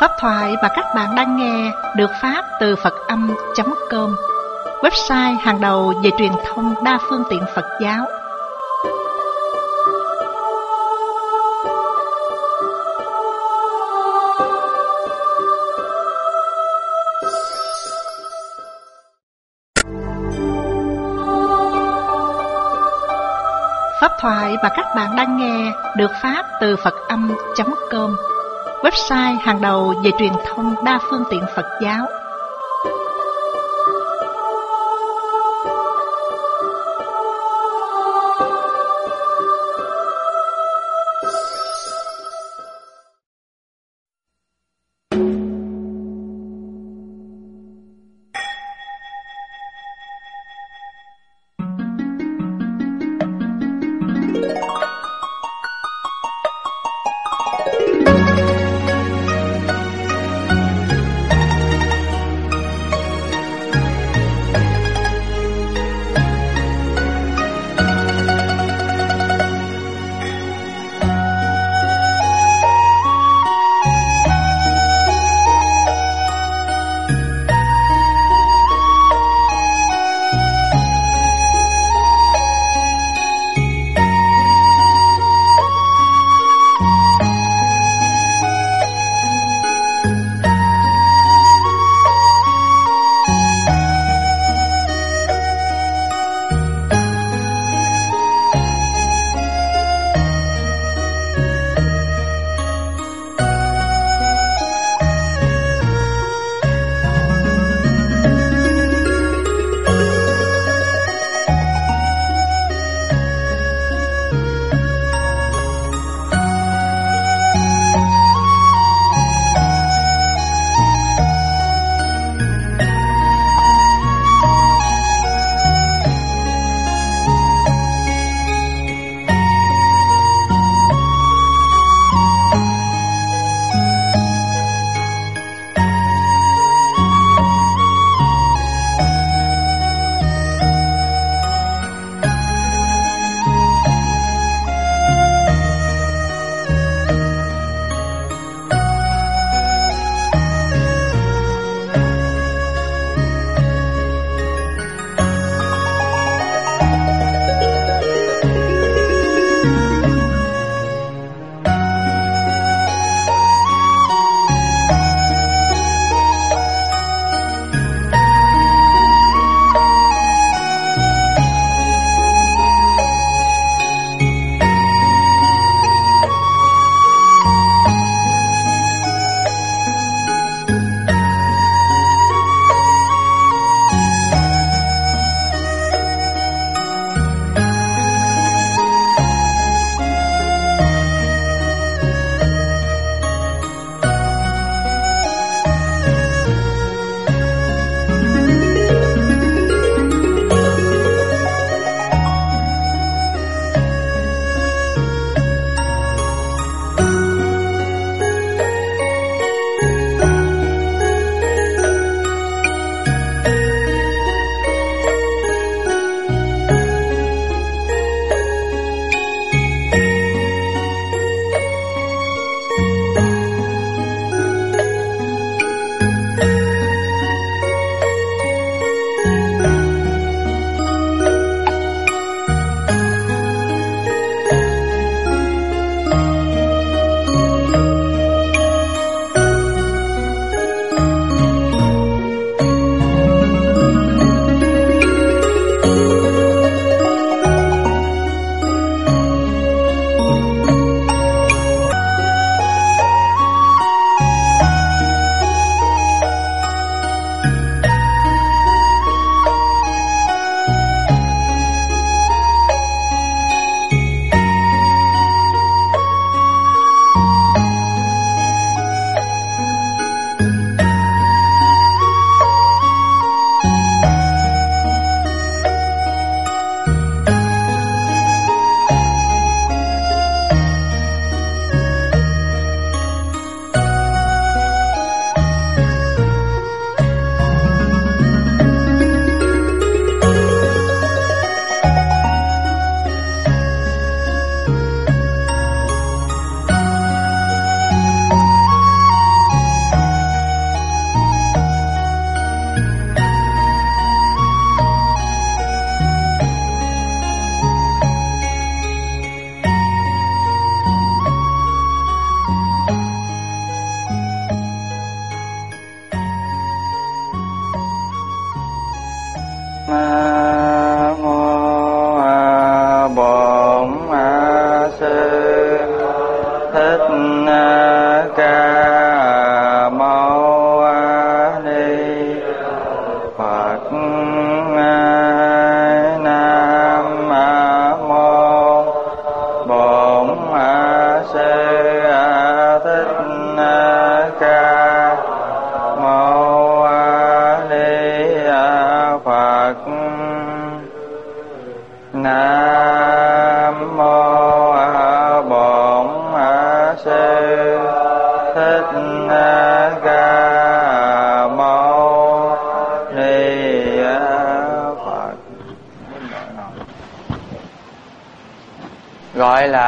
Pháp thoại mà các bạn đang nghe được phát từ Phật Âm.com, website hàng đầu về truyền thông đa phương tiện Phật giáo. Pháp thoại mà các bạn đang nghe được phát từ Phật Âm.com, website hàng đầu về truyền thông đa phương tiện Phật giáo.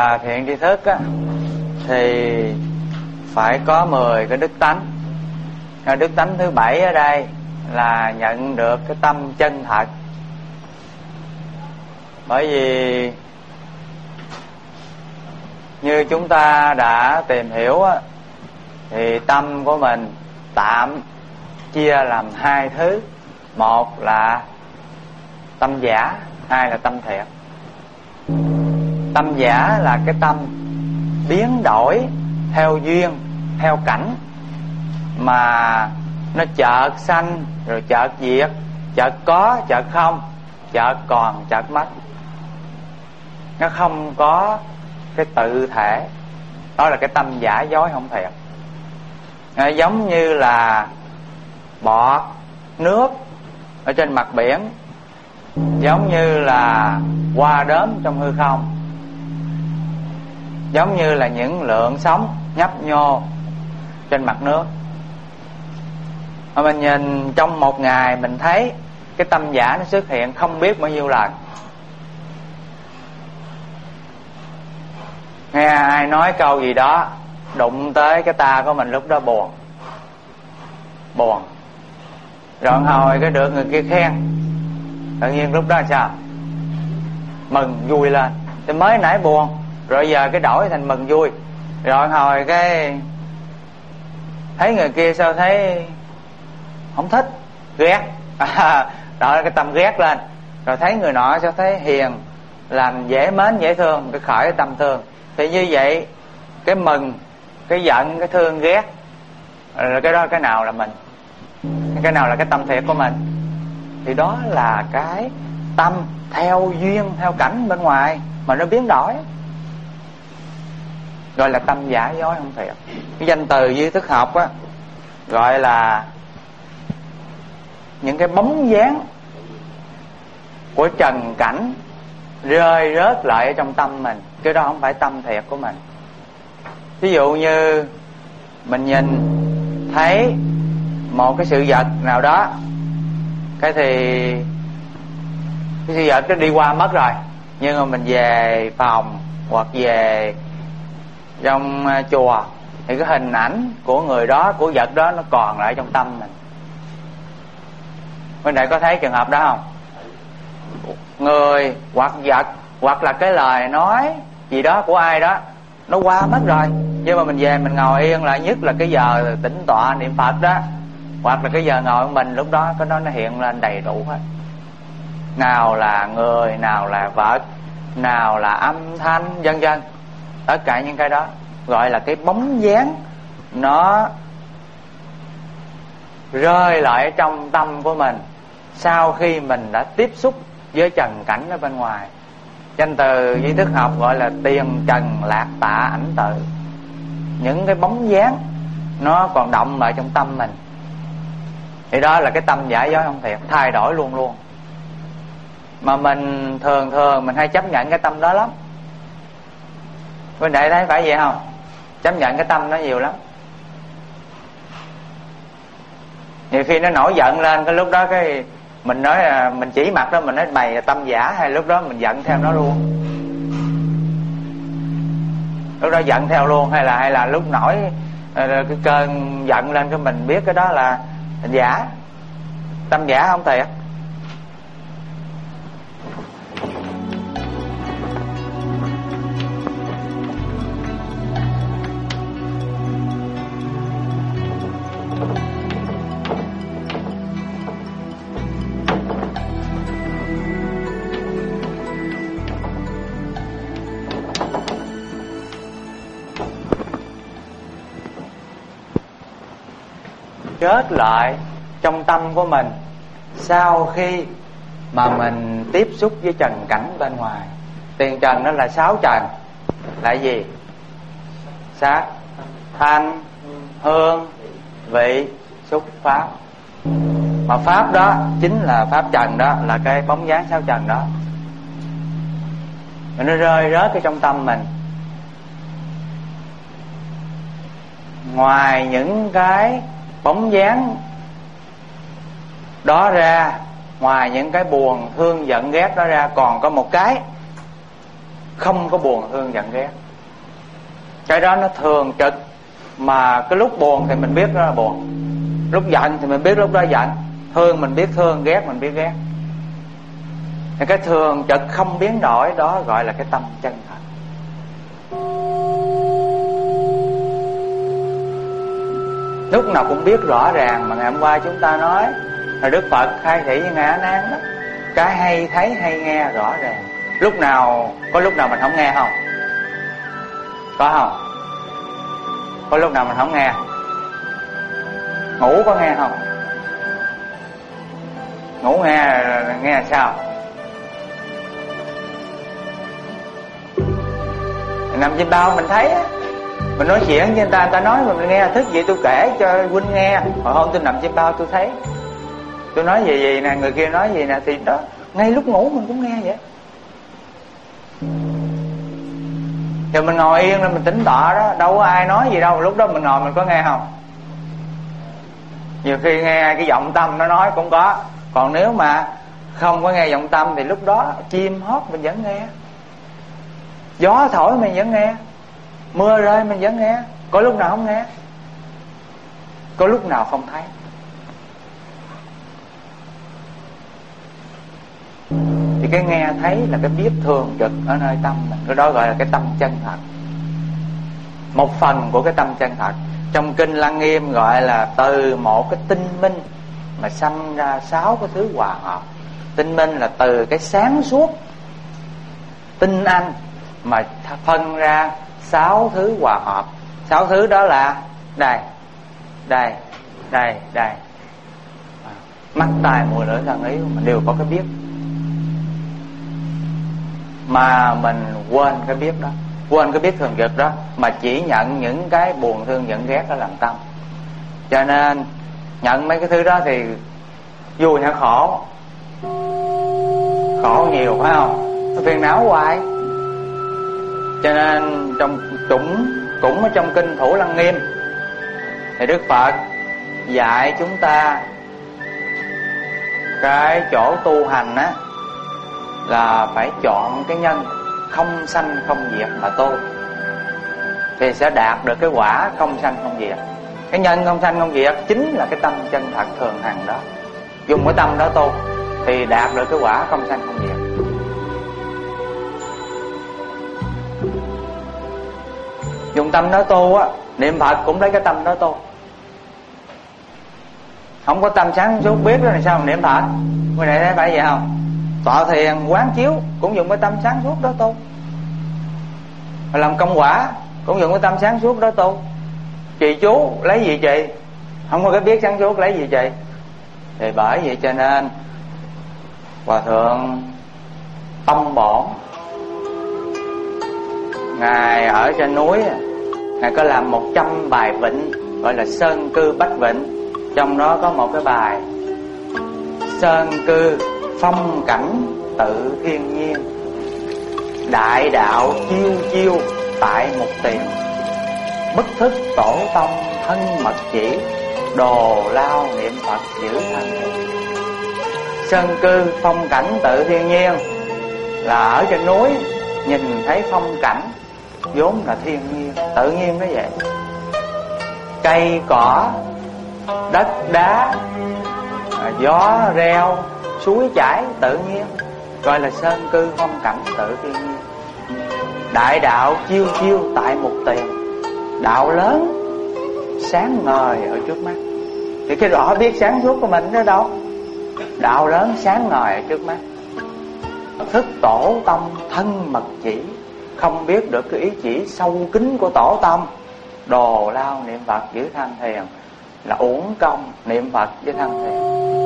là thiện tri thức á, thì phải có 10 cái đức tánh. Đức tánh thứ 7 ở đây là nhận được cái tâm chân thật. Bởi vì như chúng ta đã tìm hiểu á, thì tâm của mình tạm chia làm 2 thứ. Một là tâm giả, hai là tâm thiện. Tâm giả là cái tâm biến đổi theo duyên, theo cảnh, mà nó chợt sanh rồi chợt diệt, chợt có chợt không, chợt còn chợt mất. Nó không có cái tự thể. Đó là cái tâm giả dối không thiện. Giống như là bọt nước ở trên mặt biển, giống như là hoa đốm trong hư không, giống như là những lượng sóng nhấp nhô trên mặt nước. Mà mình nhìn trong một ngày mình thấy cái tâm giả nó xuất hiện không biết bao nhiêu lần. Nghe ai nói câu gì đó đụng tới cái ta của mình, lúc đó buồn. Rồi hồi cái được người kia khen, tự nhiên lúc đó là sao? Mừng vui lên. Thì mới nãy buồn, rồi giờ cái đổi thành mừng vui. Rồi hồi cái thấy người kia sao thấy không thích, ghét. Đó là cái tâm ghét lên. Rồi thấy người nọ sao thấy hiền, làm dễ mến dễ thương, cái khởi cái tâm thương. Thì như vậy cái mừng, cái giận, cái thương, ghét, rồi cái đó cái nào là mình, cái nào là cái tâm thiệt của mình? Thì đó là cái tâm theo duyên, theo cảnh bên ngoài mà nó biến đổi, gọi là tâm giả dối không thiệt. Cái danh từ duy thức học á gọi là những cái bóng dáng của trần cảnh rơi rớt lại ở trong tâm mình. Cái đó không phải tâm thiệt của mình. Ví dụ như mình nhìn thấy một cái sự vật nào đó, cái thì cái sự vật nó đi qua mất rồi, nhưng mà mình về phòng hoặc về trong chùa thì cái hình ảnh của người đó, của vật đó nó còn lại trong tâm mình. Bên đây có thấy trường hợp đó không? Người hoặc vật hoặc là cái lời nói gì đó của ai đó nó qua mất rồi, nhưng mà mình về mình ngồi yên lại, nhất là cái giờ tĩnh tọa niệm Phật đó, hoặc là cái giờ ngồi của mình, lúc đó cái đó nó hiện lên đầy đủ hết. Nào là người, nào là vật, nào là âm thanh, vân vân. Tất cả những cái đó gọi là cái bóng dáng nó rơi lại trong tâm của mình sau khi mình đã tiếp xúc với trần cảnh ở bên ngoài. Danh từ duy thức học gọi là tiền trần lạc tạ ảnh tự. Những cái bóng dáng nó còn động lại trong tâm mình, thì đó là cái tâm giả dối không thiệt, thay đổi luôn luôn. Mà mình thường mình hay chấp nhận cái tâm đó lắm. Bên đây thấy phải vậy không? Chấp nhận cái tâm nó nhiều lắm. Nhiều khi nó nổi giận lên, cái lúc đó cái mình nói mình chỉ mặt đó, mình nói mày là tâm giả, hay lúc đó mình giận theo nó luôn. Lúc đó giận theo luôn, hay là lúc nổi cái cơn giận lên cái mình biết cái đó là giả, tâm giả không thiệt. Kết lại trong tâm của mình sau khi mà mình tiếp xúc với trần cảnh bên ngoài. Tiền trần đó là 6 trần. Là gì? Sắc, thanh, hương, vị, xúc, pháp. Mà pháp đó chính là pháp trần, đó là cái bóng dáng 6 trần đó. Rồi nó rơi rớt cái trong tâm mình. Ngoài những cái bóng dáng đó ra, ngoài những cái buồn, thương, giận, ghét đó ra, còn có một cái không có buồn thương giận ghét. Cái đó nó thường trực, mà cái lúc buồn thì mình biết đó là buồn, lúc giận thì mình biết lúc đó giận, thương mình biết thương, ghét mình biết ghét. Thì cái thường trực không biến đổi đó gọi là cái tâm chân thật. Lúc nào cũng biết rõ ràng. Mà ngày hôm qua chúng ta nói là Đức Phật khai thị với Ngài A Nan đó, cái hay thấy hay nghe rõ ràng. Lúc nào, có lúc nào mình không nghe không? Có không? Có lúc nào mình không nghe? Ngủ có nghe không? Ngủ nghe là sao? Nằm trên bao mình thấy á, mình nói chuyện với người ta nói mà mình nghe, thức gì tôi kể cho huynh nghe. Hồi hôm tôi nằm trên bao tôi thấy, tôi nói gì nè, người kia nói gì nè, thì đó ngay lúc ngủ mình cũng nghe vậy. Rồi mình ngồi yên là mình tĩnh tọa đó, đâu có ai nói gì đâu, lúc đó mình ngồi mình có nghe không? Nhiều khi nghe cái giọng tâm nó nói cũng có. Còn nếu mà không có nghe giọng tâm thì lúc đó chim hót mình vẫn nghe, gió thổi mình vẫn nghe, mưa rơi mình vẫn nghe. Có lúc nào không nghe? Có lúc nào không thấy? Thì cái nghe thấy là cái biết thường trực ở nơi tâm mình. Cái đó gọi là cái tâm chân thật, một phần của cái tâm chân thật. Trong kinh Lăng Nghiêm gọi là từ một cái tinh minh mà sanh ra 6 cái thứ hòa hợp. Tinh minh là từ cái sáng suốt tinh anh mà phân ra 6 thứ hòa hợp. 6 thứ đó là đây, đây, đây, đây. Mắt, tai, mũi, lưỡi, thân, ý mình đều có cái biết, mà mình quên cái biết đó, quên cái biết thường trực đó, mà chỉ nhận những cái buồn thương giận ghét đó làm tâm. Cho nên nhận mấy cái thứ đó thì vui hay khổ? Khổ nhiều phải không? Nó phiền não hoài. Cho nên trong cũng ở trong kinh Thủ Lăng Nghiêm thì Đức Phật dạy chúng ta cái chỗ tu hành á là phải chọn cái nhân không sanh không diệt mà tu, thì sẽ đạt được cái quả không sanh không diệt. Cái nhân không sanh không diệt chính là cái tâm chân thật thường hằng đó. Dùng cái tâm đó tu thì đạt được cái quả không sanh không diệt. Dùng tâm đó tu á, niệm Phật cũng lấy cái tâm đó tu. Không có tâm sáng suốt biết đó là sao mà niệm Phật? Người này thấy phải vậy không? Tọa thiền quán chiếu cũng dùng cái tâm sáng suốt đó tu. Mà làm công quả cũng dùng cái tâm sáng suốt đó tu. Trì chú lấy gì trì? Không có cái biết sáng suốt lấy gì trì? Thì bởi vậy cho nên Hòa Thượng Tông Bổn Ngài ở trên núi, Ngài có làm 100 bài vịnh, gọi là Sơn Cư Bách Vịnh. Trong đó có một cái bài Sơn Cư phong cảnh tự thiên nhiên, đại đạo chiêu chiêu tại một tiền, bất thức tổ tông thân mật chỉ, đồ lao niệm Phật giữ thân. Sơn cư phong cảnh tự thiên nhiên là ở trên núi nhìn thấy phong cảnh vốn là thiên nhiên, tự nhiên nó vậy. Cây cỏ, đất đá, gió reo, suối chảy tự nhiên, gọi là sơn cư phong cảnh tự thiên nhiên. Đại đạo chiêu chiêu tại một tiền, đạo lớn sáng ngời ở trước mắt. Thì cái rõ biết sáng suốt của mình đó đâu, đạo lớn sáng ngời ở trước mắt. Thức tổ tông thân mật chỉ, không biết được cái ý chỉ sâu kín của tổ tông. Đồ lao niệm Phật giữ tham thiền, là uổng công niệm Phật với tham thiền.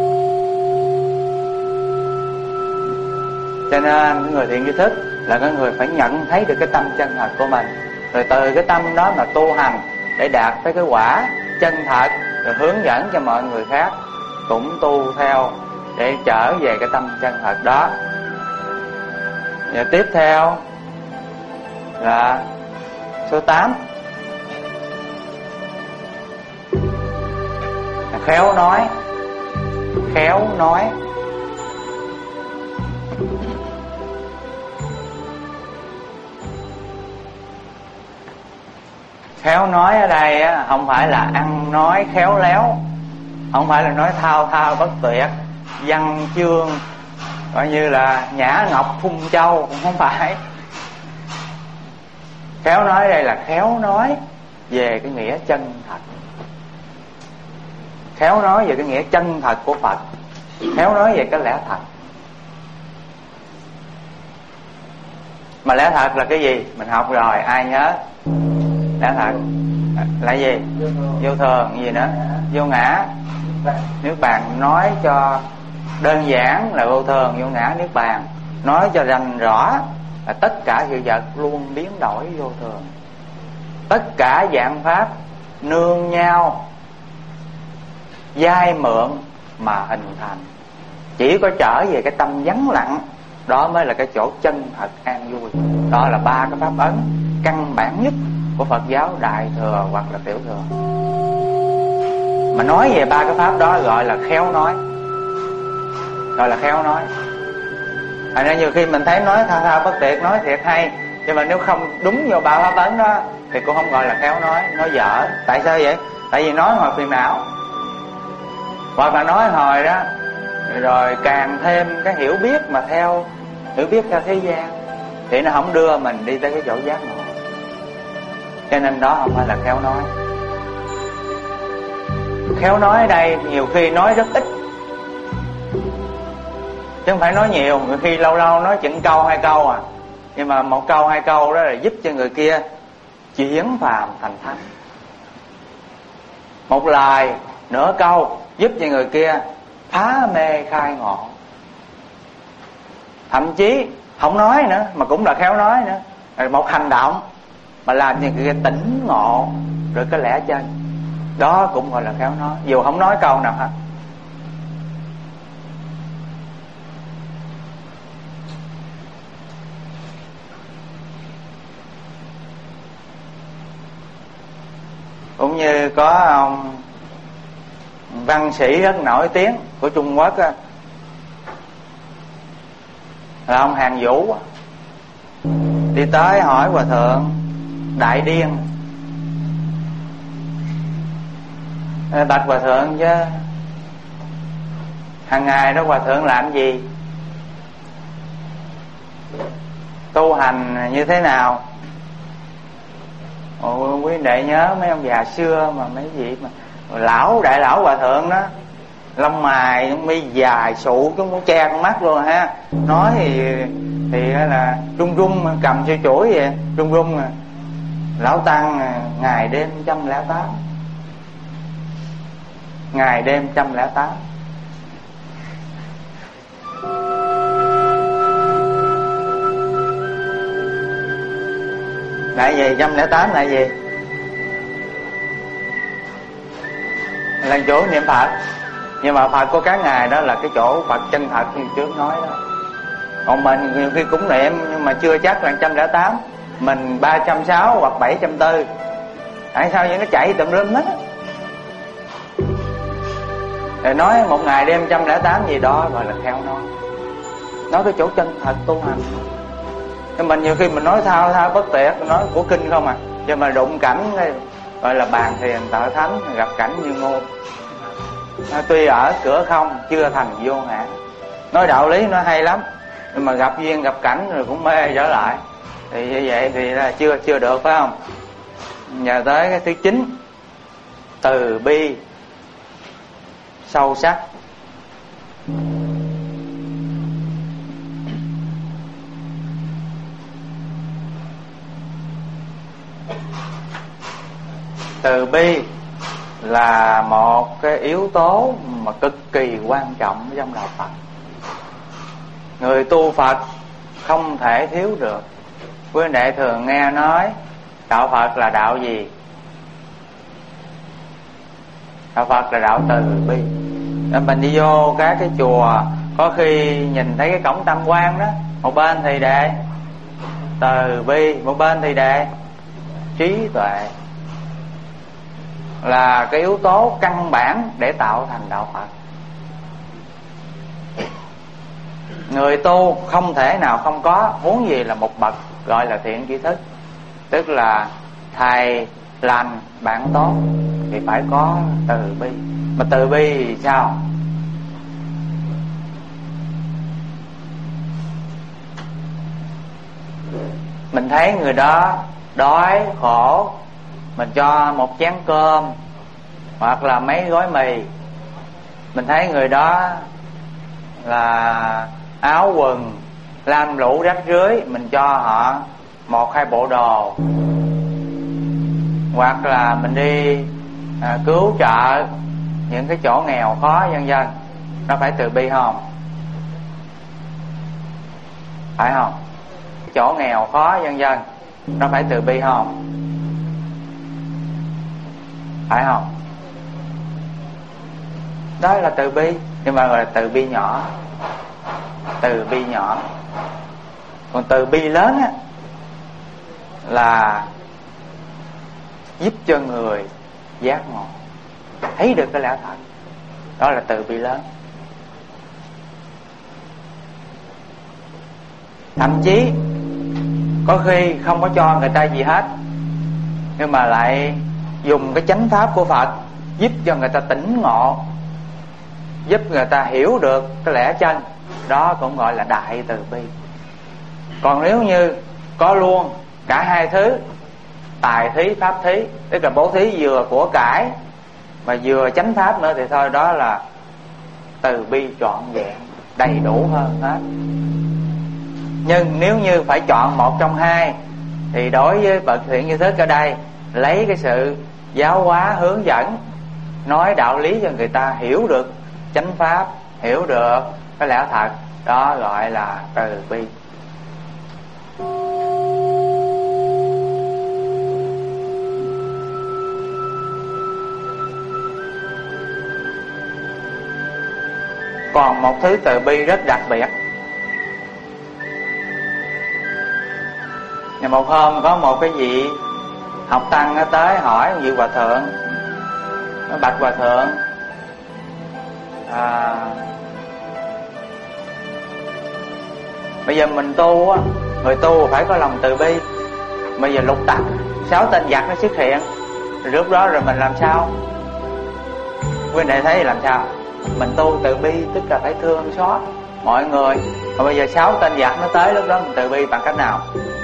Cho nên người thiện tri thức là cái người phải nhận thấy được cái tâm chân thật của mình, rồi từ cái tâm đó mà tu hành để đạt tới cái quả chân thật, rồi hướng dẫn cho mọi người khác cũng tu theo để trở về cái tâm chân thật đó. Và tiếp theo là số 8, khéo nói. Khéo nói Khéo nói ở đây á, không phải là ăn nói khéo léo, không phải là nói thao thao bất tuyệt, văn chương coi như là nhã ngọc phun châu, cũng không phải. Khéo nói đây là khéo nói về cái nghĩa chân thật, khéo nói về cái nghĩa chân thật của Phật, khéo nói về cái lẽ thật. Mà lẽ thật là cái gì? Mình học rồi, ai nhớ? Lẽ thật là gì? Vô thường, gì nữa? Vô ngã, niết bàn. Nói cho đơn giản là vô thường, vô ngã, niết bàn. Nói cho rành rõ là tất cả sự vật luôn biến đổi vô thường, tất cả dạng pháp nương nhau vay mượn mà hình thành. Chỉ có trở về cái tâm vắng lặng, đó mới là cái chỗ chân thật an vui. Đó là ba cái pháp ấn căn bản nhất của Phật giáo Đại Thừa hoặc là Tiểu Thừa. Mà nói về ba cái pháp đó gọi là khéo nói, gọi là khéo nói. Thành ra nhiều khi mình thấy nói thao thao bất tuyệt, nói thiệt hay, nhưng mà nếu không đúng vào ba pháp ấn đó thì cũng không gọi là khéo nói dở. Tại sao vậy? Tại vì nói hồi phiền não, hoặc là nói hồi đó rồi càng thêm cái hiểu biết mà theo hiểu biết theo thế gian, thì nó không đưa mình đi tới cái chỗ giác ngộ. Cho nên đó không phải là khéo nói. Khéo nói ở đây nhiều khi nói rất ít, chứ không phải nói nhiều. Nhiều khi lâu lâu nói chừng câu hai câu à, nhưng mà một câu hai câu đó là giúp cho người kia chuyển phàm thành thánh. Một lời nửa câu giúp cho người kia phá mê khai ngộ. Thậm chí không nói nữa mà cũng là khéo nói nữa. Rồi một hành động mà làm cho người kia tỉnh ngộ rồi cái lẽ chân, đó cũng gọi là khéo nói, dù không nói câu nào hết. Cũng như có ông văn sĩ rất nổi tiếng của Trung Quốc á, là ông Hàn Vũ, đi tới hỏi Hòa Thượng Đại Điên: bạch Hòa Thượng, chứ hàng ngày đó Hòa Thượng làm gì, tu hành như thế nào? Quý đệ nhớ mấy ông già xưa mà mấy vị mà đại lão Hòa Thượng đó, lông mày mi dài sụ chúng cũng che con mắt luôn ha. Nói thì là run run, cầm cho chuỗi vậy run run à. Lão Tăng ngày đêm 108, ngày đêm 108. Là gì? 108 là gì? Là chỗ niệm Phật. Nhưng mà Phật của các ngài đó là cái chỗ Phật chân thật như trước nói đó. Còn mình nhiều khi cũng niệm nhưng mà chưa chắc là 108, mình 360 hoặc 740. Tại sao vậy? Nó chạy tùm lum hết. Rồi nói một ngày đêm 108 gì đó gọi là khéo nói cái chỗ chân thật tu hành. Nhưng mình nhiều khi mình nói thao bất tuyệt, nói của kinh không à, nhưng mà đụng cảnh gọi là bàn thiền tợ thánh, gặp cảnh như ngôn. Tuy ở cửa không chưa thành vô ngã. Nói đạo lý nó hay lắm, nhưng mà gặp duyên gặp cảnh rồi cũng mê trở lại. Thì như vậy thì là chưa được, phải không? Nhờ tới cái thứ 9, từ bi sâu sắc. Từ bi là một cái yếu tố mà cực kỳ quan trọng trong đạo Phật. Người tu Phật không thể thiếu được. Quý anh đệ thường nghe nói đạo Phật là đạo gì? Đạo Phật là đạo từ bi. Mình đi vô các cái chùa, có khi nhìn thấy cái cổng tam quan đó, một bên thì đề từ bi, một bên thì đề trí tuệ. Là cái yếu tố căn bản để tạo thành đạo Phật. Người tu không thể nào không có, huống gì là một bậc gọi là thiện tri thức, tức là thầy lành, bạn tốt thì phải có từ bi. Mà từ bi thì sao? Mình thấy người đó đói khổ, mình cho một chén cơm hoặc là mấy gói mì. Mình thấy người đó là áo quần lam lũ rách rưới, mình cho họ 1-2 bộ đồ. Hoặc là mình đi cứu trợ những cái chỗ nghèo khó vân vân. Nó phải từ bi không? Phải không? Cái chỗ nghèo khó vân vân, nó phải từ bi không? Phải không? Đó là từ bi, nhưng mà gọi là từ bi nhỏ. Từ bi nhỏ. Còn từ bi lớn á là giúp cho người giác ngộ, thấy được cái lẽ thật. Đó là từ bi lớn. Thậm chí có khi không có cho người ta gì hết, nhưng mà lại dùng cái chánh pháp của Phật giúp cho người ta tỉnh ngộ, giúp người ta hiểu được cái lẽ chân. Đó cũng gọi là đại từ bi. Còn nếu như có luôn cả hai thứ, tài thí, pháp thí, tức là bố thí vừa của cải mà vừa chánh pháp nữa, thì thôi đó là từ bi trọn vẹn, đầy đủ hơn hết. Nhưng nếu như phải chọn một trong hai, thì đối với bậc thiện như thức ở đây, lấy cái sự giáo hóa hướng dẫn, nói đạo lý cho người ta hiểu được chánh pháp, hiểu được cái lẽ thật, đó gọi là từ bi. Còn một thứ từ bi rất đặc biệt. Một hôm có một cái vị học tăng nó tới hỏi một vị hòa thượng. Nó bạch hòa thượng, bây giờ mình tu á, người tu phải có lòng từ bi. Bây giờ lục tặc 6 tên giặc nó xuất hiện, rồi lúc đó rồi mình làm sao? Quý vị thấy làm sao? Mình tu từ bi tức là phải thương xót mọi người. Mà bây giờ 6 tên giặc nó tới, lúc đó mình từ bi bằng cách nào?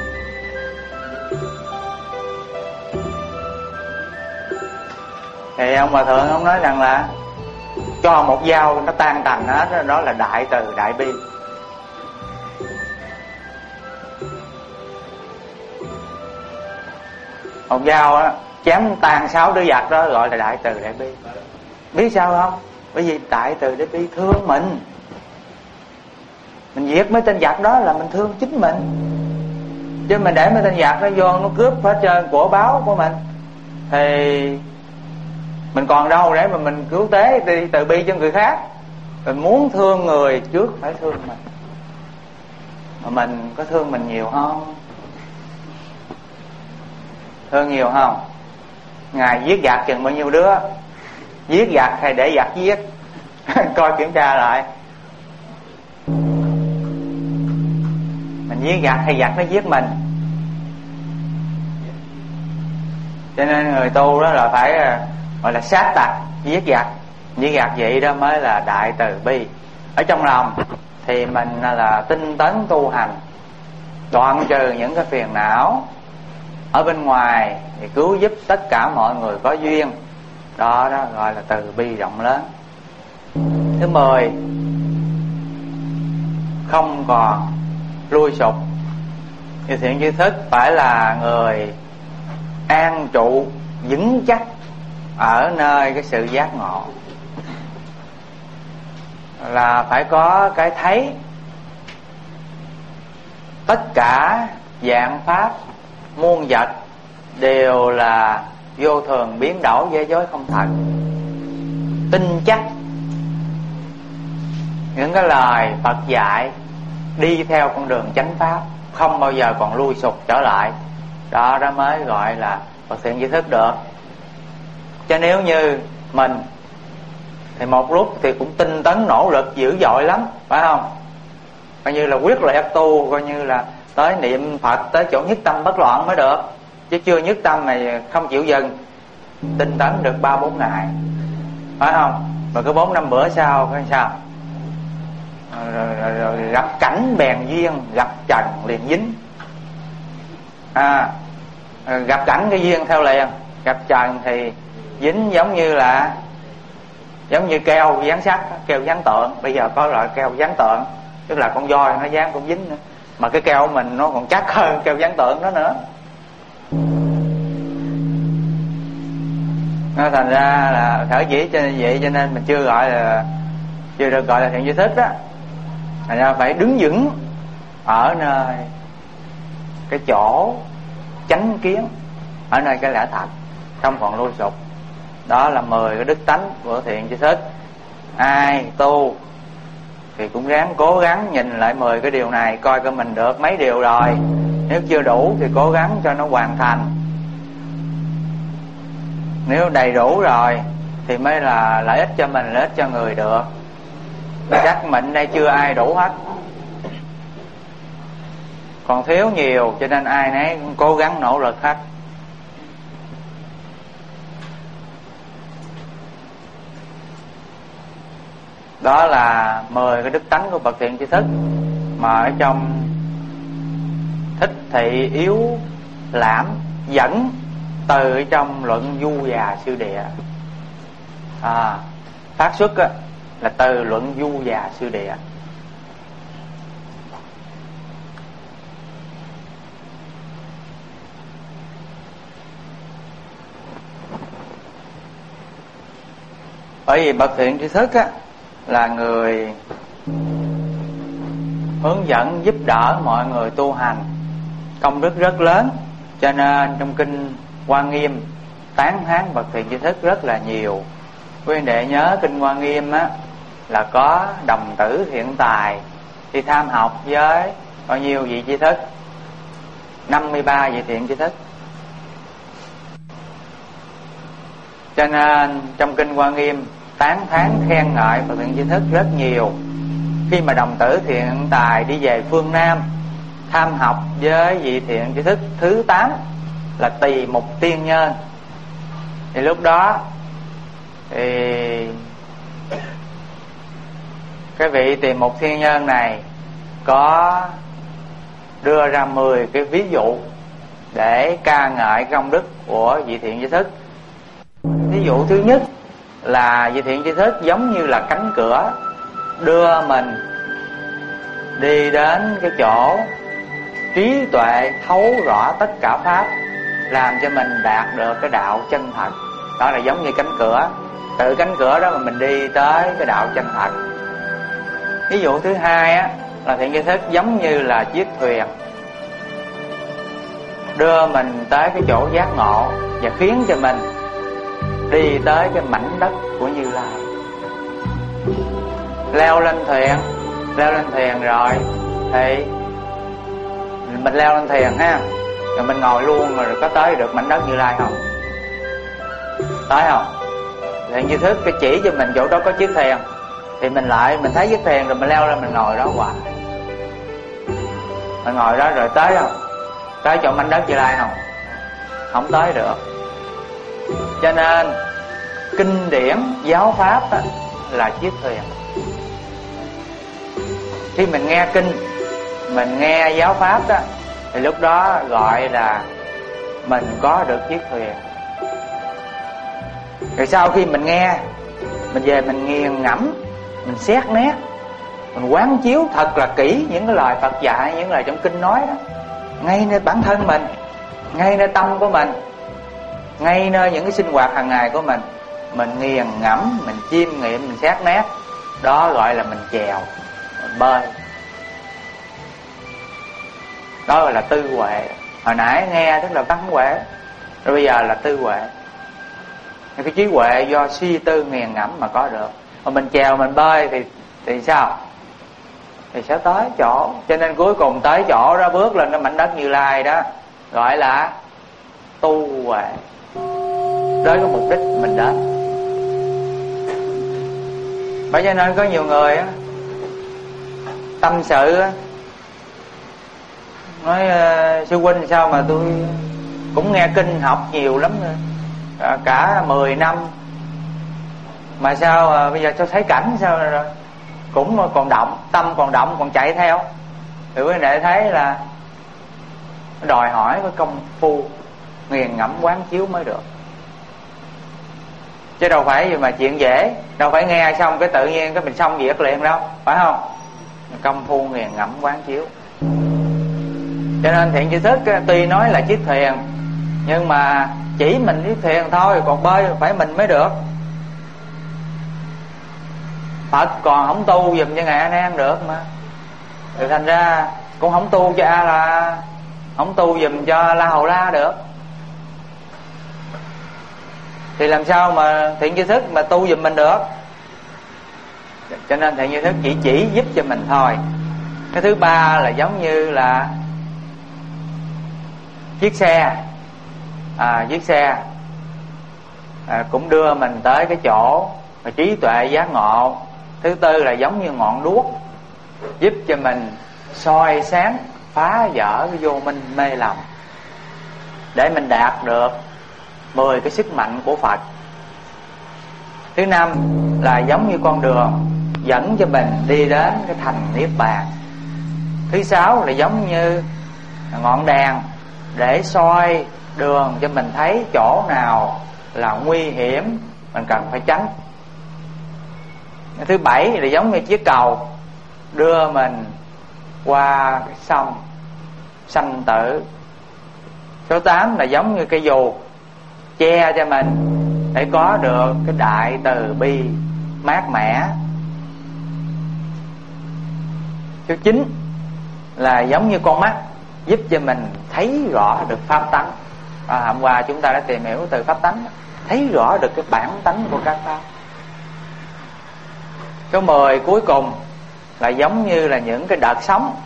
Thì ông hòa thượng ông nói rằng là cho một dao nó tan tành hết, đó là đại từ, đại bi. Một dao á chém tan 6 đứa giặc đó gọi là đại từ, đại bi. Biết sao không? Bởi vì đại từ đại bi thương mình giết mấy tên giặc đó là mình thương chính mình. Chứ mình để mấy tên giặc nó vô nó cướp hết trơn của báo của mình, thì mình còn đâu để mà mình cứu tế, đi từ bi cho người khác. Mình muốn thương người trước phải thương mình. Mà mình có thương mình nhiều không? Thương nhiều không? Ngài giết giặc chừng bao nhiêu đứa? Giết giặc hay để giặc giết? Coi kiểm tra lại. Mình giết giặc hay giặc nó giết mình? Cho nên người tu đó là phải gọi là sát tặc, giết giặc. Giết giặc vậy đó mới là đại từ bi. Ở trong lòng thì mình là tinh tấn tu hành, đoạn trừ những cái phiền não. Ở bên ngoài thì cứu giúp tất cả mọi người có duyên. Đó gọi là từ bi rộng lớn. Thứ 10, không còn lui sụp. Như thiện tri thức phải là người an trụ vững chắc ở nơi cái sự giác ngộ, là phải có cái thấy tất cả dạng pháp muôn vật đều là vô thường biến đổi, giả dối không thật. Tin chắc những cái lời Phật dạy, đi theo con đường chánh pháp, không bao giờ còn lui sụp trở lại. Đó mới gọi là bậc thiện tri thức được. Chứ nếu như mình thì một lúc thì cũng tinh tấn nỗ lực dữ dội lắm, phải không? Coi như là quyết liệt tu, coi như là tới niệm Phật tới chỗ nhất tâm bất loạn mới được. chứ chưa nhất tâm mà không chịu dừng, tinh tấn được 3-4 ngày, phải không? Mà cứ 4-5 bữa sau phải sao? Rồi gặp cảnh bèn duyên, gặp trần liền dính. Gặp cảnh cái duyên theo liền, gặp trần thì dính, giống như keo dán sắt, keo dán tượng. Bây giờ có loại keo dán tượng, tức là con voi nó dán cũng dính nữa, mà cái keo của mình nó còn chắc hơn keo dán tượng đó nữa. Nó thành ra là sở dĩ cho vậy cho nên mình chưa được gọi là thiện tri thức đó. Thành ra phải đứng vững ở nơi cái chỗ chánh kiến, ở nơi cái lẽ thật, không còn lui sụp. Đó là 10 cái đức tánh của thiện tri thức. Ai tu thì cũng ráng cố gắng nhìn lại 10 cái điều này, coi coi mình được mấy điều rồi. Nếu chưa đủ thì cố gắng cho nó hoàn thành. Nếu đầy đủ rồi thì mới là lợi ích cho mình, lợi ích cho người được. Chắc mình đây chưa ai đủ hết, còn thiếu nhiều, cho nên ai nấy cũng cố gắng nỗ lực hết. Đó là 10 cái đức tánh của bậc thiện tri thức, mà ở trong Thích Thị Yếu Lãm dẫn từ trong Luận Du Già Sư Địa. Phát xuất là từ Luận Du Già Sư Địa. Bởi vì bậc thiện tri thức là người hướng dẫn giúp đỡ mọi người tu hành, công đức rất lớn, cho nên trong kinh Hoa Nghiêm tán thán bậc thiện tri thức rất là nhiều. Quý anh đệ nhớ kinh Hoa Nghiêm là có đồng tử thiện tài đi tham học với bao nhiêu vị tri thức? 53 vị thiện tri thức. Cho nên trong kinh Hoa Nghiêm tán thán khen ngợi bậc thiện tri thức rất nhiều. Khi mà đồng tử thiện tài đi về phương Nam tham học với vị thiện tri thức thứ 8 là Tỳ Mục Tiên Nhân, thì lúc đó thì cái vị Tỳ Mục Tiên Nhân này có đưa ra 10 cái ví dụ để ca ngợi công đức của vị thiện tri thức. Ví dụ thứ nhất là vị thiện tri thức giống như là cánh cửa đưa mình đi đến cái chỗ trí tuệ thấu rõ tất cả pháp, làm cho mình đạt được cái đạo chân thật. Đó là giống như cánh cửa, từ cánh cửa đó mà mình đi tới cái đạo chân thật. Ví dụ thứ hai là thiện tri thức giống như là chiếc thuyền đưa mình tới cái chỗ giác ngộ và khiến cho mình đi tới cái mảnh đất của Như Lai. Leo lên thuyền rồi thì mình leo lên thuyền ha, rồi mình ngồi luôn, rồi có tới được mảnh đất Như Lai không? Tới không? Thiện tri thức cái chỉ cho mình chỗ đó có chiếc thuyền, thì mình thấy chiếc thuyền rồi mình leo lên mình ngồi đó hoài. Mình ngồi đó rồi tới không? Tới chỗ mảnh đất Như Lai không? Không tới được. Cho nên kinh điển giáo pháp là chiếc thuyền. Khi mình nghe kinh, mình nghe giáo pháp đó, thì lúc đó gọi là mình có được chiếc thuyền. Rồi sau khi mình nghe, mình về mình nghiền ngẫm, mình xét nét, mình quán chiếu thật là kỹ những cái lời Phật dạy, những lời trong kinh nói đó, ngay nơi bản thân mình, ngay nơi tâm của mình, ngay nơi những cái sinh hoạt hàng ngày của mình nghiền ngẫm, mình chiêm nghiệm, mình xét nét. Đó gọi là mình chèo, mình bơi. Đó gọi là tư huệ. Hồi nãy nghe tức là tánh huệ, rồi bây giờ là tư huệ. Cái trí huệ do suy tư nghiền ngẫm mà có được. Mà mình chèo mình bơi thì sao? Thì sẽ tới chỗ. Cho nên cuối cùng tới chỗ đó, bước lên cái mảnh đất Như Lai đó, gọi là tu huệ. Tới cái mục đích mình đến. Bởi cho nên có nhiều người tâm sự nói sư huynh sao mà tôi cũng nghe kinh học nhiều lắm nữa, cả 10 năm mà sao bây giờ cho thấy cảnh sao rồi cũng còn động, tâm còn động, còn chạy theo. Thì quý vị thấy là đòi hỏi cái công phu nghiền ngẫm quán chiếu mới được, chứ đâu phải gì mà chuyện dễ, đâu phải nghe xong cái tự nhiên cái mình xong việc liền đâu, phải không? Công phu nghiền ngẫm quán chiếu. Cho nên thiện tri thức tuy nói là chiếc thuyền, nhưng mà chỉ mình chiếc thuyền thôi, còn bơi phải mình mới được. Phật còn không tu giùm cho Ngài A Nan được mà, thì thành ra cũng không tu cho không tu giùm cho La Hầu La được. Thì làm sao mà thiện tri thức mà tu giùm mình được? Cho nên thiện tri thức chỉ giúp cho mình thôi. Cái thứ ba là giống như là chiếc xe, cũng đưa mình tới cái chỗ mà trí tuệ giác ngộ. Thứ tư là giống như ngọn đuốc, giúp cho mình soi sáng, phá vỡ cái vô minh mê lầm, để mình đạt được 10 cái sức mạnh của Phật. Thứ năm là giống như con đường dẫn cho mình đi đến cái thành Niết Bàn. Thứ sáu là giống như ngọn đèn để soi đường cho mình thấy chỗ nào là nguy hiểm mình cần phải tránh. Thứ bảy là giống như chiếc cầu đưa mình qua cái sông sanh tử. Số 8 là giống như cây dù che cho mình để có được cái đại từ bi mát mẻ. Số 9 là giống như con mắt giúp cho mình thấy rõ được pháp tánh. Hôm qua chúng ta đã tìm hiểu từ pháp tánh, thấy rõ được cái bản tánh của các pháp. Số 10 cuối cùng là giống như là những cái đợt sóng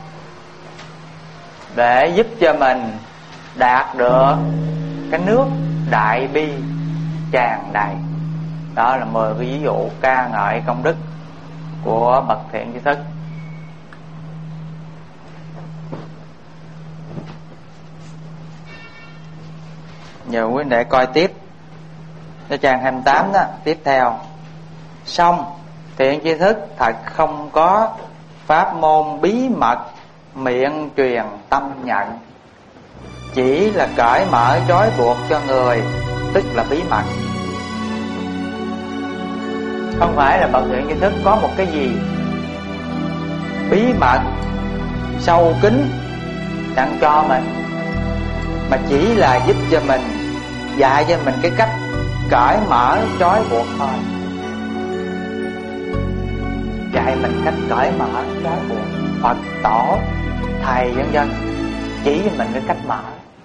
để giúp cho mình đạt được cái nước đại bi tràn đầy. Đó là 10 cái ví dụ ca ngợi công đức của bậc thiện tri thức. Giờ quý đệ coi tiếp cái trang 28 đó, tiếp theo. Xong thiện tri thức thật không có pháp môn bí mật miệng truyền tâm nhận, chỉ là cởi mở trói buộc cho người, tức là bí mật. Không phải là bậc thiện tri thức có một cái gì bí mật sâu kín tặng cho mình, mà chỉ là giúp cho mình, dạy cho mình cái cách cởi mở trói buộc thôi. Dạy mình cách cởi mở trói buộc. Phật tổ, thầy vân vân chỉ cho mình cái cách mở.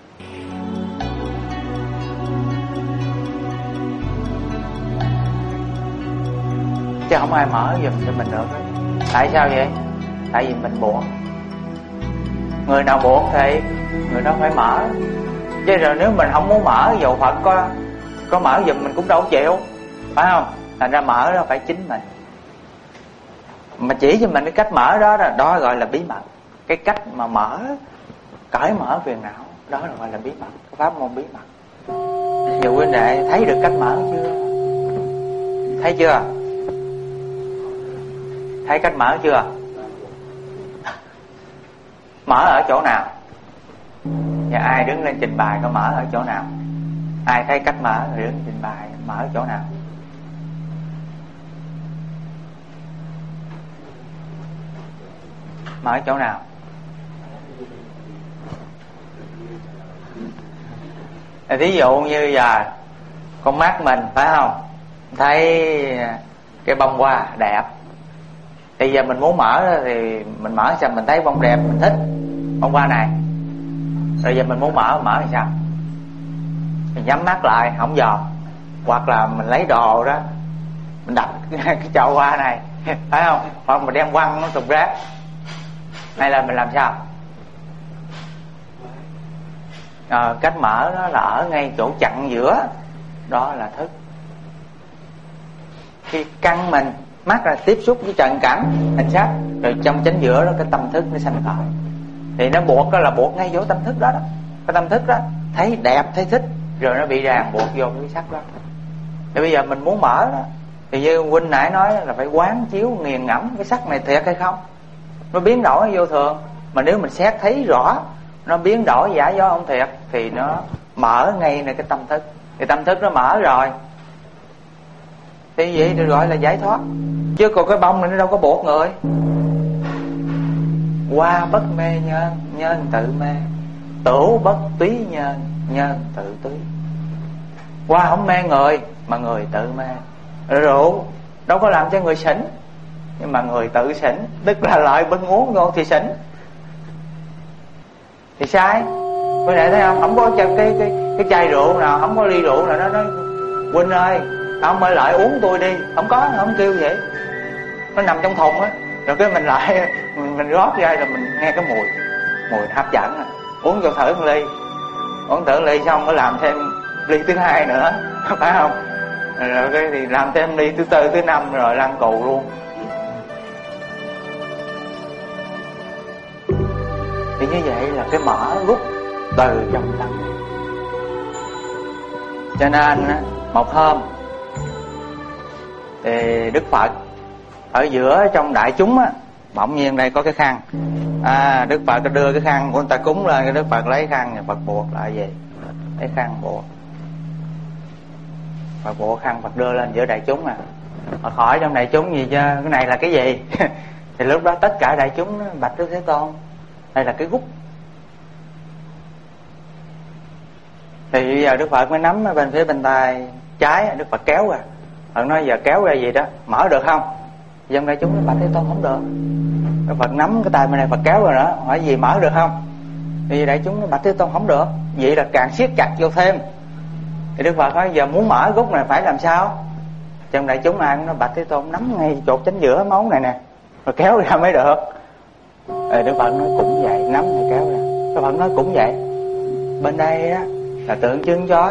Chứ không ai mở giùm cho mình được. Tại sao vậy? Tại vì mình buộc. Người nào buộc thì người đó phải mở. Chứ rồi nếu mình không muốn mở, dù Phật có mở giùm mình cũng đâu chịu, phải không? Thành ra mở đó phải chính mình. Mà chỉ cho mình cái cách mở đó gọi là bí mật. Cái cách mà mở, cởi mở phiền não, đó là gọi là bí mật, cái pháp môn bí mật. Giờ quý đệ thấy được cách mở chưa? Thấy chưa? Thấy cách mở chưa? Mở ở chỗ nào? Và ai đứng lên trình bày có mở ở chỗ nào? Ai thấy cách mở thì đứng trình bày, mở ở chỗ nào? Mở ở chỗ nào? Ví dụ như giờ con mắt mình, phải không? Thấy cái bông hoa đẹp, thì giờ mình muốn mở thì mình mở sao? Mình thấy bông đẹp, mình thích bông hoa này, rồi giờ mình muốn mở thì sao? Mình nhắm mắt lại không dòm, hoặc là mình lấy đồ đó mình đập cái chậu hoa này, phải không? Hoặc mình đem quăng nó thùng rác. Hay là mình làm sao? Cách mở đó là ở ngay chỗ chặn giữa, đó là thức. Khi căng mình, mắt là tiếp xúc với trần cảnh hình sắc, rồi trong chánh giữa đó cái tâm thức nó sanh khởi, thì nó buộc đó là buộc ngay chỗ tâm thức đó, cái tâm thức đó thấy đẹp, thấy thích, rồi nó bị ràng buộc vô cái sắc đó. Thì bây giờ mình muốn mở đó, thì như huynh nãy nói là phải quán chiếu nghiền ngẫm cái sắc này thiệt hay không, nó biến đổi vô thường. Mà nếu mình xét thấy rõ nó biến đổi giả do không thiệt, thì nó mở ngay này cái tâm thức. Thì tâm thức nó mở rồi thì vậy được gọi là giải thoát. Chứ còn cái bông này nó đâu có buộc người. Qua bất mê nhân, nhân tự mê. Tửu bất túy nhân, nhân tự túy. Qua không mê người, mà người tự mê. Rượu đâu có làm cho người xỉn, nhưng mà người tự xỉn, tức là lợi bưng uống vô thì xỉn. Thì sai. Quý vị thấy không? Không có cái chai rượu nào, không có ly rượu nào nó nói huynh ơi, ông ơi lại uống tôi đi. Không có, nó không kêu vậy. Nó nằm trong thùng á, rồi cái mình lại mình rót ra, rồi mình nghe cái mùi hấp dẫn à. Uống cho thử một ly, uống thử ly xong mới làm thêm ly thứ hai nữa, phải không? Rồi cái thì làm thêm ly thứ tư, thứ năm, rồi lăn cù luôn. Thì như vậy là cái mở rút từ trong tâm. Cho nên một hôm thì Đức Phật ở giữa trong đại chúng á, bỗng nhiên đây có cái khăn. Đức Phật đưa cái khăn của người ta cúng lên, cái Đức Phật lấy khăn, Phật buộc lại gì, lấy khăn buộc. Phật buộc khăn, Phật đưa lên giữa đại chúng à. Phật hỏi trong đại chúng gì chứ, cái này là cái gì? Thì lúc đó tất cả đại chúng nó bạch Đức Thế Tôn, đây là cái gút. Thì bây giờ Đức Phật mới nắm ở bên phía bên tay trái, Đức Phật kéo ra. Phật nói giờ kéo ra gì đó, mở được không? Dân đại chúng nó bạch Thế Tôn không được. Đức Phật nắm cái tay bên này, Phật kéo rồi đó, hỏi gì mở được không? Thì đại chúng nó bạch Thế Tôn không được. Vậy là càng siết chặt vô thêm. Thì Đức Phật nói giờ muốn mở gút này phải làm sao? Trong đại chúng ai nó bạch Thế Tôn nắm ngay chột chính giữa máu này nè, rồi kéo ra mới được. Đức Phật nói cũng vậy, nắm thì kéo ra. Đức Phật nói cũng vậy. Bên đây á là tượng trưng cho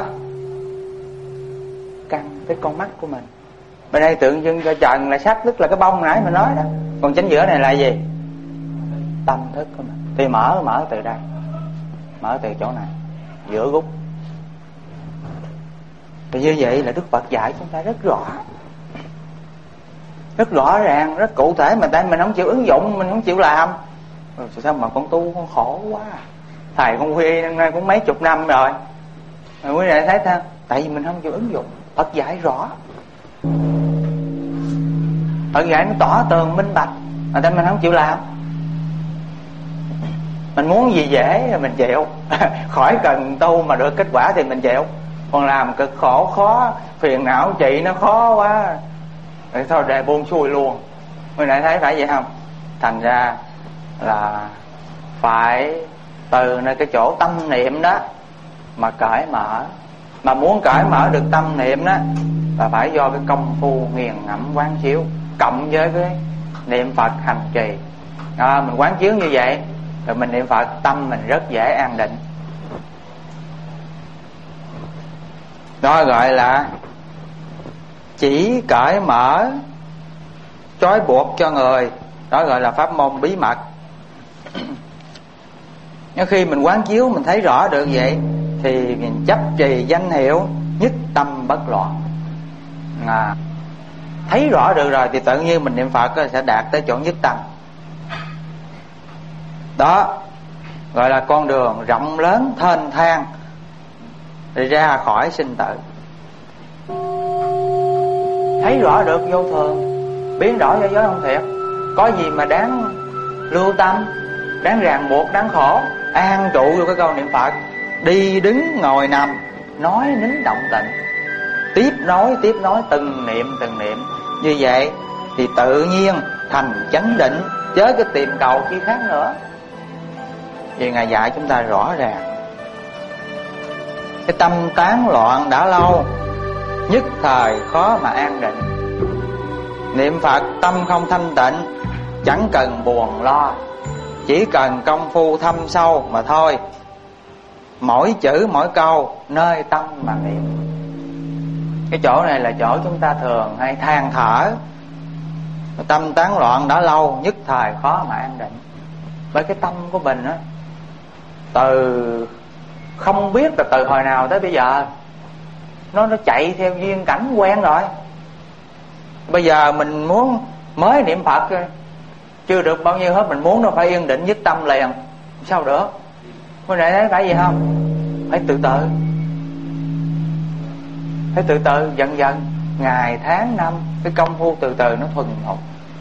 căn cái con mắt của mình. Bên đây tượng trưng cho trần là sắc, tức là cái bông nãy mình nói đó. Còn chính giữa này là gì? Tâm thức của mình. Thì mở từ đây, mở từ chỗ này, giữa gút. Thì như vậy là Đức Phật dạy chúng ta rất rõ, rất rõ ràng, rất cụ thể. Mà tại mình không chịu ứng dụng, mình không chịu làm. Rồi sao mà con tu con khổ quá. Thầy con Huy năm nay cũng mấy chục năm rồi. Rồi quý vị thấy sao? Tại vì mình không chịu ứng dụng. Phật dạy rõ, Phật dạy nó tỏ tường minh bạch, mà tại mình không chịu làm. Mình muốn gì dễ thì mình chịu. Khỏi cần tu mà được kết quả thì mình chịu. Còn làm cực khổ khó, phiền não trị nó khó quá, thì thôi để buông xuôi luôn. Quý vị thấy phải vậy không? Thành ra là phải từ nơi cái chỗ tâm niệm đó mà cởi mở. Mà muốn cởi mở được tâm niệm đó là phải do cái công phu nghiền ngẫm quán chiếu, cộng với cái niệm Phật hành trì. Mình quán chiếu như vậy, rồi mình niệm Phật, tâm mình rất dễ an định. Đó gọi là chỉ cởi mở, trói buộc cho người. Đó gọi là pháp môn bí mật. Nhưng khi mình quán chiếu, mình thấy rõ được vậy, thì mình chấp trì danh hiệu nhất tâm bất loạn. Thấy rõ được rồi thì tự nhiên mình niệm Phật sẽ đạt tới chỗ nhất tâm. Đó gọi là con đường rộng lớn thênh thang để ra khỏi sinh tử. Thấy rõ được vô thường, biến đổi cho giới không thiệt. Có gì mà đáng lưu tâm, đáng ràng buộc, đáng khổ. An trụ vô cái câu niệm Phật. Đi đứng ngồi nằm, nói nín động tịnh, tiếp nối từng niệm. Như vậy thì tự nhiên thành chánh định, chớ cái tìm cầu chi khác nữa. Vì Ngài dạy chúng ta rõ ràng. Cái tâm tán loạn đã lâu, nhất thời khó mà an định. Niệm Phật tâm không thanh tịnh, chẳng cần buồn lo, chỉ cần công phu thâm sâu mà thôi. Mỗi chữ mỗi câu nơi tâm mà niệm. Cái chỗ này là chỗ chúng ta thường hay than thở. Tâm tán loạn đã lâu, nhất thời khó mà an định. Bởi cái tâm của mình á, từ không biết từ hồi nào tới bây giờ. Nó chạy theo duyên cảnh quen rồi. Bây giờ mình muốn mới niệm Phật chưa được bao nhiêu hết, mình muốn nó phải yên định nhất tâm liền, sao được? Mới này thấy phải gì không? Phải từ từ, phải từ từ, dần dần, ngày tháng năm, cái công phu từ từ nó thuần thục.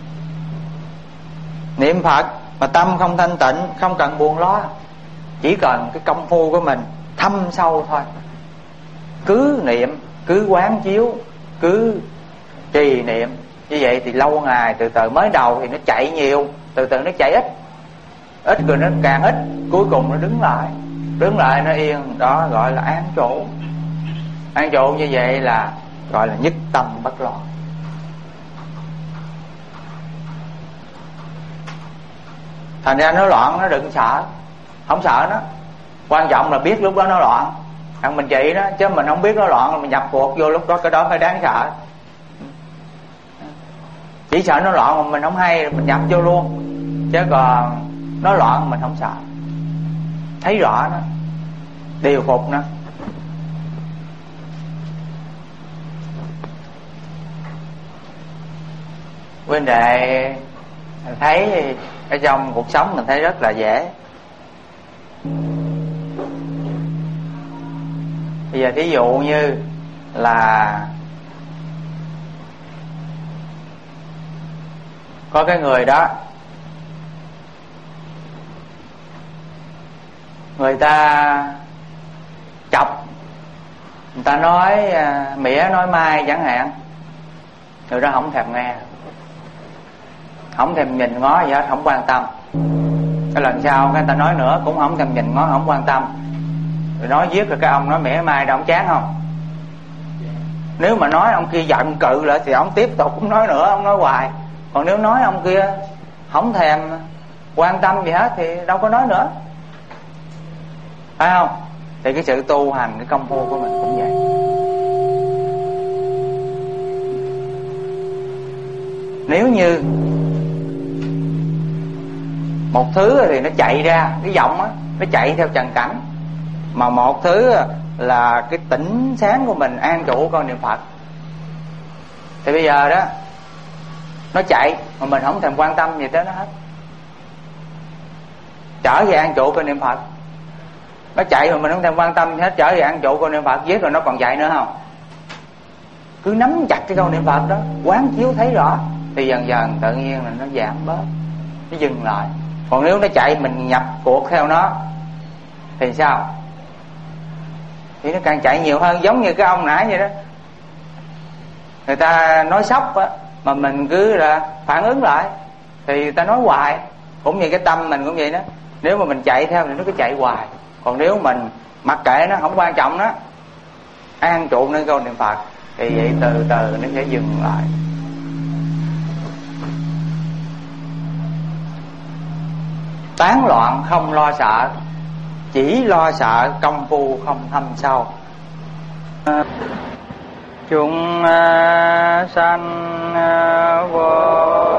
Niệm Phật mà tâm không thanh tịnh, không cần buồn lo, chỉ cần cái công phu của mình thâm sâu thôi. Cứ niệm, cứ quán chiếu, cứ trì niệm như vậy thì lâu ngày từ từ. Mới đầu thì nó chạy nhiều, từ từ nó chạy ít, ít rồi nó càng ít, cuối cùng nó đứng lại nó yên. Đó gọi là an trụ. An trụ như vậy là gọi là nhất tâm bất loạn. Thành ra nó loạn nó đừng sợ, không sợ nó. Quan trọng là biết lúc đó nó loạn, thằng mình trị đó. Chứ mình không biết nó loạn, mình nhập cuộc vô lúc đó, cái đó phải đáng sợ. Chỉ sợ nó loạn mà mình không hay, mình nhập vô luôn. Chứ còn nó loạn mình không sợ, thấy rõ nó, điều phục nó. Vấn đề thấy ở trong cuộc sống mình thấy rất là dễ. Bây giờ thí dụ như là có cái người đó, người ta chọc, người ta nói mỉa nói mai chẳng hạn, người đó không thèm nghe, không thèm nhìn ngó gì hết, không quan tâm. Cái lần sau người ta nói nữa cũng không thèm nhìn ngó, không quan tâm. Rồi nói viết rồi cái ông nói mỉa mai đâu, ông chán không? Nếu mà nói ông kia giận cự lại thì ông tiếp tục cũng nói nữa, ông nói hoài. Còn nếu nói ông kia không thèm quan tâm gì hết thì đâu có nói nữa, phải không? Thì cái sự tu hành, cái công phu của mình cũng vậy. Nếu như một thứ thì nó chạy ra, cái giọng á, nó chạy theo trần cảnh. Mà một thứ là cái tỉnh sáng của mình an trụ con niệm Phật. Thì bây giờ đó nó chạy mà mình không thèm quan tâm gì tới nó hết, trở về an trụ con niệm Phật. Nó chạy mà mình không thèm quan tâm hết, trở về an trụ con niệm Phật. Viết rồi nó còn chạy nữa không? Cứ nắm chặt cái câu niệm Phật đó, quán chiếu thấy rõ, thì dần dần tự nhiên là nó giảm bớt, nó dừng lại. Còn nếu nó chạy mình nhập cuộc theo nó thì sao? Thì nó càng chạy nhiều hơn. Giống như cái ông nãy vậy đó, người ta nói sốc á, mà mình cứ là phản ứng lại thì người ta nói hoài. Cũng như cái tâm mình cũng vậy đó, nếu mà mình chạy theo thì nó cứ chạy hoài. Còn nếu mình mặc kệ nó, không quan trọng nó, an trụ nơi câu niệm Phật, thì vậy từ từ nó sẽ dừng lại. Tán loạn không lo sợ, chỉ lo sợ công phu không thâm sâu. Chúng sanh vô